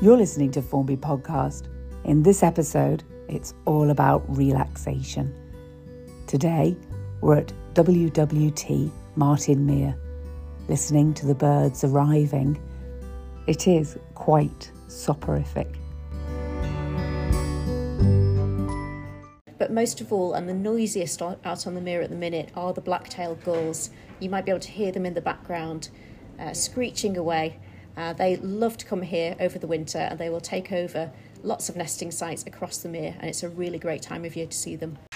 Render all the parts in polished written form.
You're listening to Formby Podcast. In this episode, it's all about relaxation. Today, we're at WWT Martin Mere, listening to the birds arriving. It is quite soporific. But most of all, and the noisiest out on the Mere at the minute, are the black-tailed gulls. You might be able to hear them in the background, screeching away. They love to come here over the winter, and they will take over lots of nesting sites across the Mere, and it's a really great time of year to see them.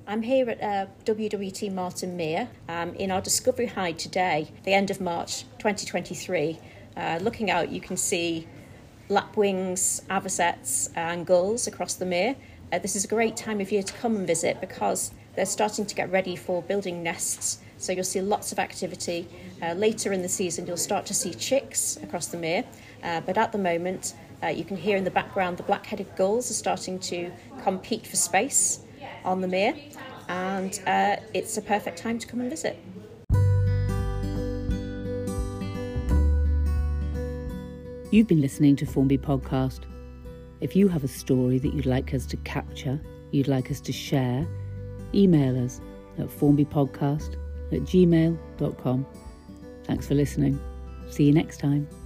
I'm here at WWT Martin Mere in our Discovery Hide today, the end of March 2023. Looking out, you can see lapwings, avocets and gulls across the mere. This is a great time of year to come and visit because they're starting to get ready for building nests. So you'll see lots of activity. Later in the season, you'll start to see chicks across the mere. But at the moment, you can hear in the background the black-headed gulls are starting to compete for space on the mere. And it's a perfect time to come and visit. You've been listening to Formby Podcast. If you have a story that you'd like us to capture, you'd like us to share, email us at formbypodcast@gmail.com. Thanks for listening. See you next time.